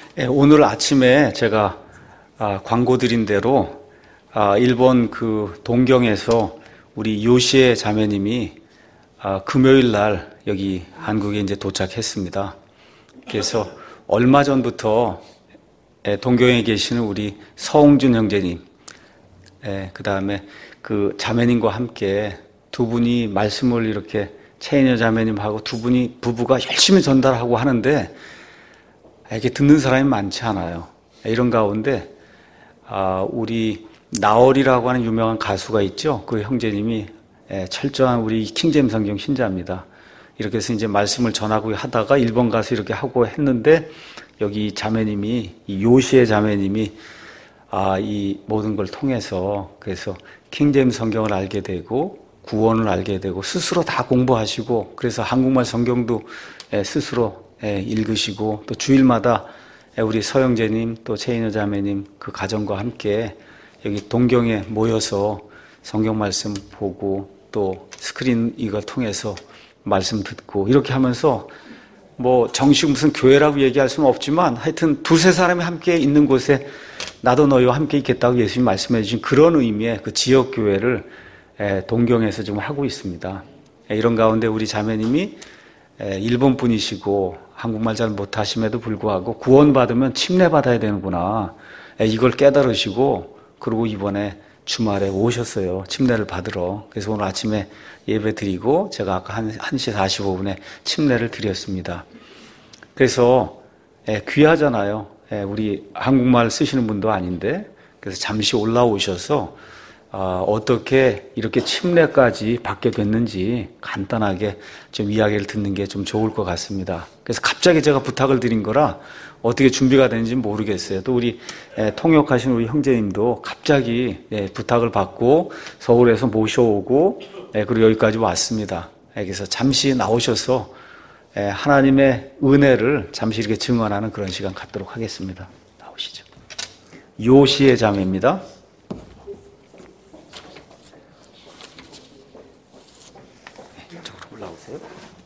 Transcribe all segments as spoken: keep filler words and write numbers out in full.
예, 오늘 아침에 제가 아, 광고 드린 대로 아, 일본 그 동경에서 우리 요시에 자매님이 아, 금요일 날 여기 한국에 이제 도착했습니다. 그래서 얼마 전부터 예, 동경에 계시는 우리 서홍준 형제님, 예, 그 다음에 그 자매님과 함께 두 분이 말씀을 이렇게 최인여 자매님하고 두 분이 부부가 열심히 전달하고 하는데 이렇게 듣는 사람이 많지 않아요. 이런 가운데 우리 나얼이라고 하는 유명한 가수가 있죠. 그 형제님이 철저한 우리 킹제임스 성경 신자입니다. 이렇게 해서 이제 말씀을 전하고 하다가 일본 가서 이렇게 하고 했는데 여기 자매님이 이 요시의 자매님이 아, 이 모든 걸 통해서 그래서 킹제임스 성경을 알게 되고 구원을 알게 되고 스스로 다 공부하시고 그래서 한국말 성경도 스스로 읽으시고 또 주일마다 우리 서영재님 또 최인여 자매님 그 가정과 함께 여기 동경에 모여서 성경 말씀 보고 또 스크린 이걸 통해서 말씀 듣고 이렇게 하면서 뭐 정식 무슨 교회라고 얘기할 수는 없지만 하여튼 두세 사람이 함께 있는 곳에 나도 너희와 함께 있겠다고 예수님 말씀해 주신 그런 의미의 그 지역 교회를 동경에서 좀 하고 있습니다. 이런 가운데 우리 자매님이 일본 분이시고 한국말 잘 못하심에도 불구하고 구원받으면 침례받아야 되는구나 이걸 깨달으시고 그리고 이번에 주말에 오셨어요. 침례를 받으러. 그래서 오늘 아침에 예배 드리고 제가 아까 한 시 사십오 분에 침례를 드렸습니다. 그래서 귀하잖아요. 우리 한국말 쓰시는 분도 아닌데 그래서 잠시 올라오셔서 어떻게 이렇게 침례까지 받게 됐는지 간단하게 좀 이야기를 듣는 게 좀 좋을 것 같습니다. 그래서 갑자기 제가 부탁을 드린 거라 어떻게 준비가 되는지 모르겠어요. 또 우리 통역하신 우리 형제님도 갑자기 부탁을 받고 서울에서 모셔오고 그리고 여기까지 왔습니다. 그래서 잠시 나오셔서 하나님의 은혜를 잠시 이렇게 증언하는 그런 시간 갖도록 하겠습니다. 나오시죠. 요시의 자매입니다. 이쪽으로 올라오세요.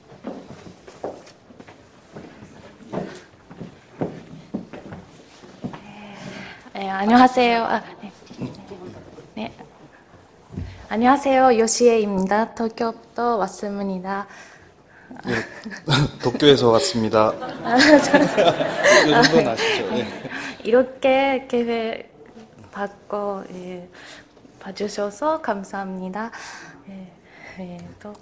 네, 안녕하세요. 아, 네. 네. 안녕하세요. 요시에입니다. 도쿄부터 왔습니다. 네, 도쿄에서 왔습니다. 이 정도는 아시죠? 네. 이렇게 기회 받고 예, 봐주셔서 감사합니다. 예, 예, 또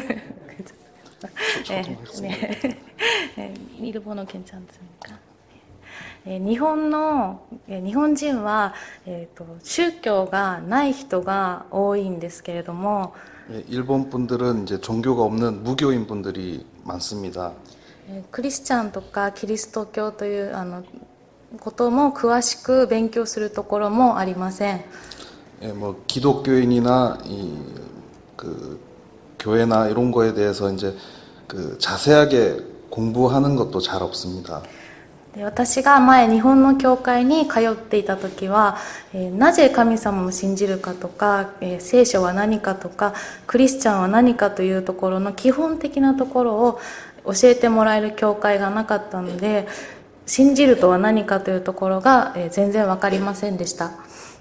네, 네. 네, 일본어 괜찮습니까? 日本の日本人は、えー、と宗教がない人が多いんですけれども 일본 분들은 이제 종교가 없는 무교인 분들이 많습니다. クリスチャンとかキリスト教というあのことも詳しく勉強するところもありません。 예, 뭐 기독교인이나 이, 그 교회나 이런 거에 대해서 이제 그 자세하게 공부하는 것도 잘 없습니다. 私が前日本の教会に通っていた時は、えー、なぜ神様を信じるかとか、えー、聖書は何かとかクリスチャンは何かというところの基本的なところを教えてもらえる教会がなかったので信じるとは何かというところが、えー、全然分かりませんでした。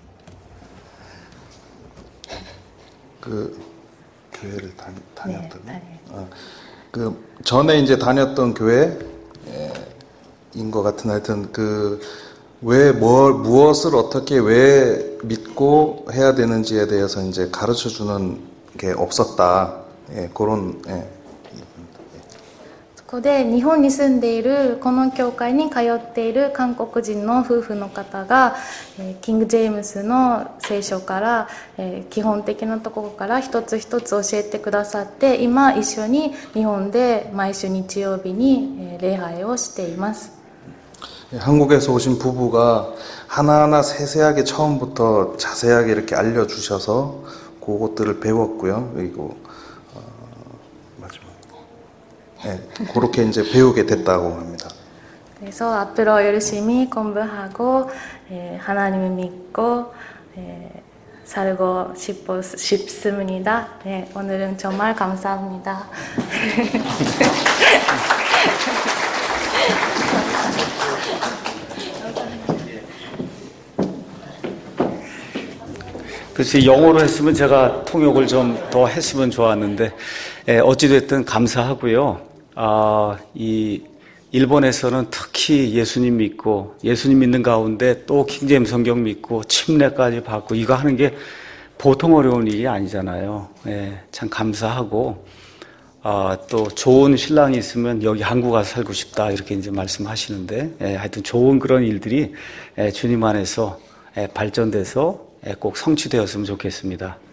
그 교회를 다니, 다녔던 네, 다녀요. 아, 그 전에 이제 다녔던 교회 에, 인 것 같은 하여튼 그 왜 뭘 무엇을 어떻게 왜 믿고 해야 되는지에 대해서 이제 가르쳐 주는 게 없었다. 예, 그런 예. そこで日本に住んでいるこの教会に通っている韓国人の夫婦の方が、えー、キング・ジェームスの聖書から、えー、基本的なところから一つ一つ教えてくださって今一緒に日本で毎週日曜日に、えー、礼拝をしています。 한국에서 오신 부부가 하나하나 세세하게 처음부터 자세하게 이렇게 알려주셔서 그것들을 배웠고요. 그리고 어, 마지막 네, 그렇게 이제 배우게 됐다고 합니다. 그래서 앞으로 열심히 공부하고 에, 하나님을 믿고 에, 살고 싶어, 싶습니다. 네, 오늘은 정말 감사합니다. 그래서 영어로 했으면 제가 통역을 좀 더 했으면 좋았는데, 예, 어찌됐든 감사하고요. 아, 이 일본에서는 특히 예수님 믿고 예수님 믿는 가운데 또 킹제임스 성경 믿고 침례까지 받고 이거 하는 게 보통 어려운 일이 아니잖아요. 예, 참 감사하고 아, 또 좋은 신랑이 있으면 여기 한국 가서 살고 싶다 이렇게 이제 말씀하시는데 예, 하여튼 좋은 그런 일들이 예, 주님 안에서 예, 발전돼서 예, 꼭 성취되었으면 좋겠습니다.